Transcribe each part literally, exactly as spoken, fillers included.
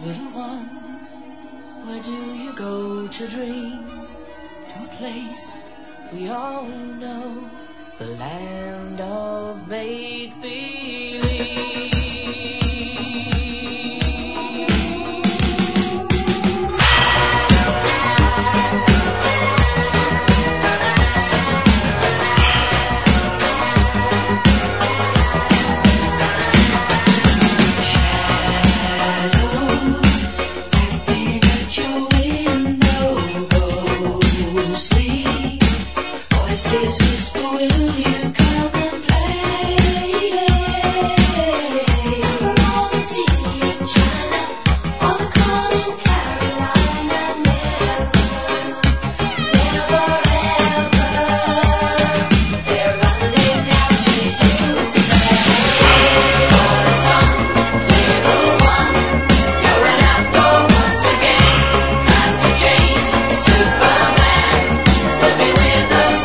Little one, where do you go to dream? To a place we all know, the land of make-believe. Voices whisper, will you come and play? For all the tea in China, all the corn in Carolina, never, never ever, they're running after you. For the sun, little one, you're an outlaw once again. Time to change, Superman will be with us.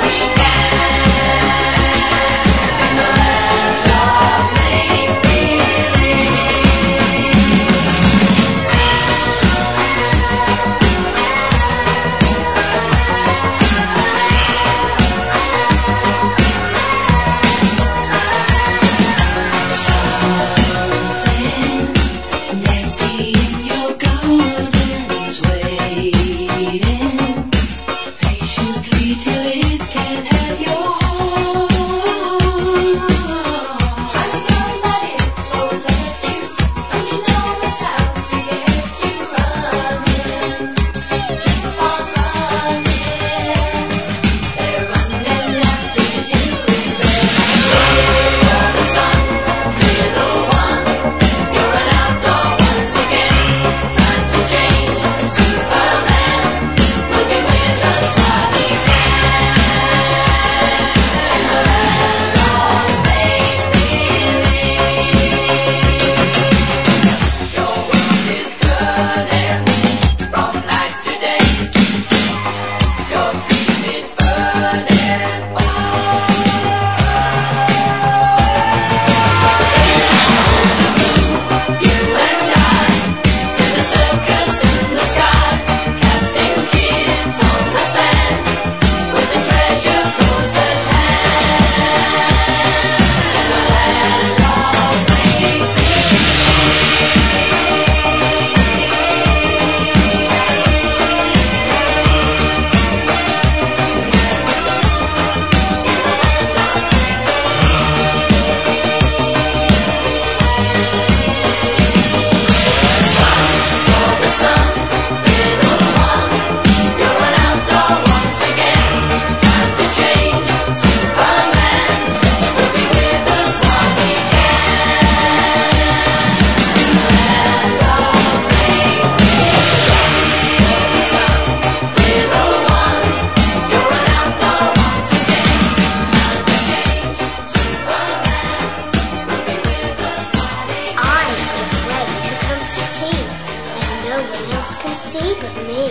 Can see but me.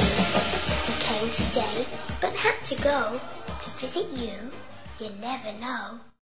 He came today, but had to go to visit you. You never know.